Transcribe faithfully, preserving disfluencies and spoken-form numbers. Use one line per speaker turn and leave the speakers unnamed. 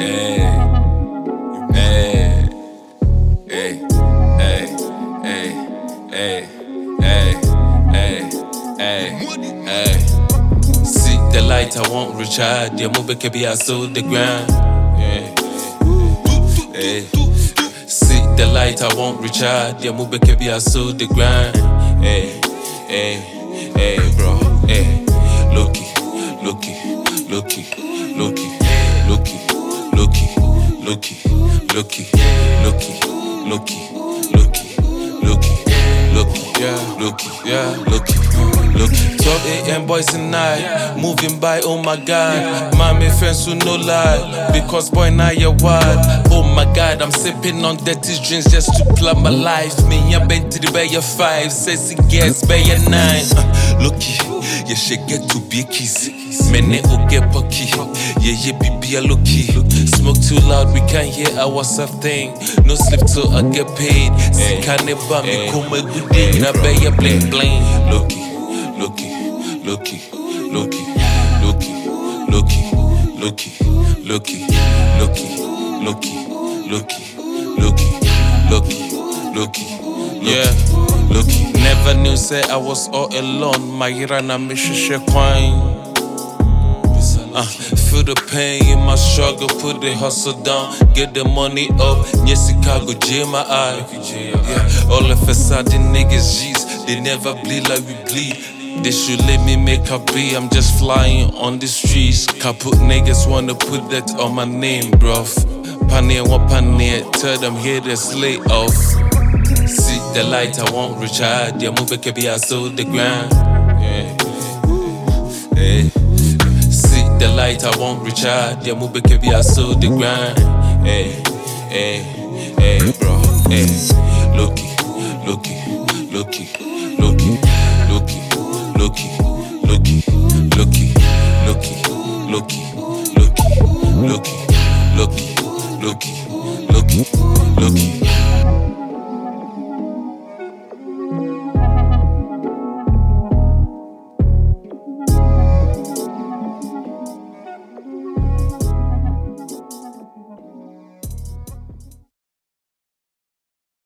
Hey, hey, hey, hey, hey, hey, hey, hey, hey, hey. See the light, I won't recharge. The move can be I sold the ground. Yeah. Hey. See the light, I won't recharge. The move can be I sold the ground. Hey, hey, hey, bro. Hey, looky, looky, looky, looky, looky, looky, looky, looky, looky, looky, looky, looky, looky, yeah, looky, yeah, looky, looky. twelve a.m. boys in night, moving by, oh my god. Mommy friends who no lie, because boy now you're wild. Oh my god, I'm sipping on dirty drinks just to plan my life. Me, I been to the bay of five, says it gets bay of nine. Uh, looky, you should get to be kiss. Mene o get pucky, yeah yeah baby I looky. Smoke too loud, we can't hear ourselves thing. No sleep till I get paid. See can't never me come a good day. Na bay a bling bling. Looky, looky, looky, looky, looky, looky, looky, looky, looky, looky, looky, looky, looky, looky, yeah, looky. Never knew say I was all alone. My irana me shisha quine. Uh, feel the pain in my struggle, put the hustle down, get the money up. Yes, Chicago, J my eye. Yeah, all of a sudden niggas G's, they never bleed like we bleed. They should let me make a beat, I'm just flying on the streets. Kaput niggas wanna put that on my name, bruv. Panier, one panier, tell them here that's lay off. See the light, I won't recharge. The move can be I sold the ground. Yeah. Hey. See the light, I won't recharge. The move can be I sold the ground. Hey, hey, hey, bro. Hey, looky, looky, looky, looky, looky, looky, looky, looky, looky, looky, looky, looky, looky, looky, looky, looky.